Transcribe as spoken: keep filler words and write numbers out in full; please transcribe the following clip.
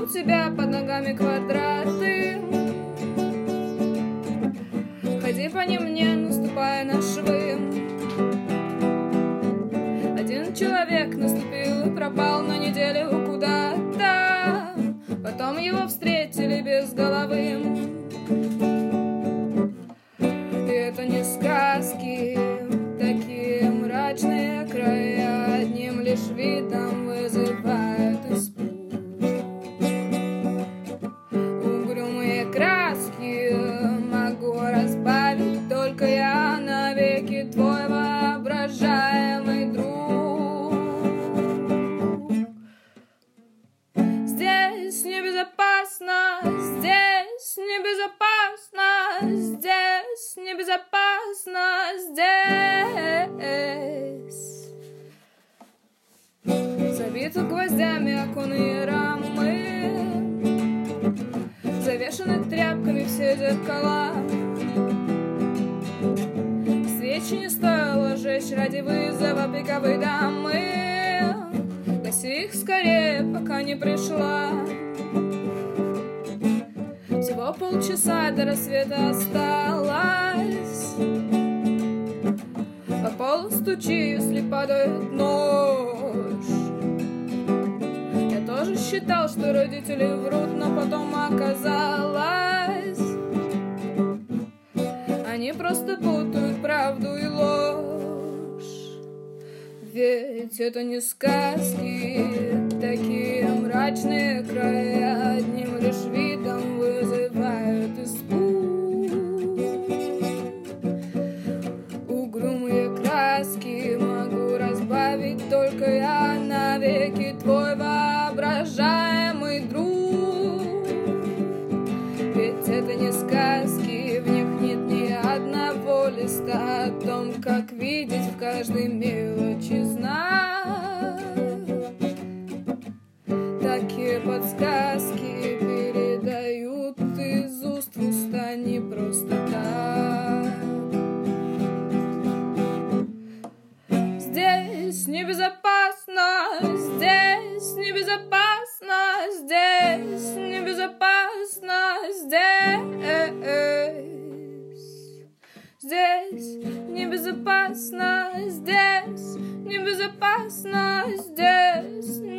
у тебя под ногами квадраты. Ходи по ним, не наступая на швы. Один человек наступил и пропал на неделю куда-то. Потом его встретили без головы. И это не сказки, такие мрачные края одним лишь видом вызывают испуг. Угрюмые краски могу разбавить только я, навеки твой воображаемый друг. Здесь небезопасно, здесь небезопасно, здесь небезопасно, здесь. Забиты гвоздями оконные рамы, завешаны тряпками все зеркала. Свечи не стоило жечь ради вызова пиковой дамы. Гаси их скорее, пока не пришла. Всего полчаса до рассвета осталось. По полу стучи, если падает нож. Я тоже считал, что родители врут, но потом оказалось, они просто путают правду и ложь. Ведь это не сказки, такие мрачные края одним лишь видом вызывают испуг. Угрюмые краски могу разбавить только я, навеки твой воображаемый друг. Ведь это не сказки, в них нет ни одного листа о том, как видеть в каждой мелочи знак. Такие подсказки передают из уст в уста не просто так. Здесь небезопасно, здесь небезопасно, здесь небезопасно, здесь. Здесь небезопасно, здесь небезопасно, здесь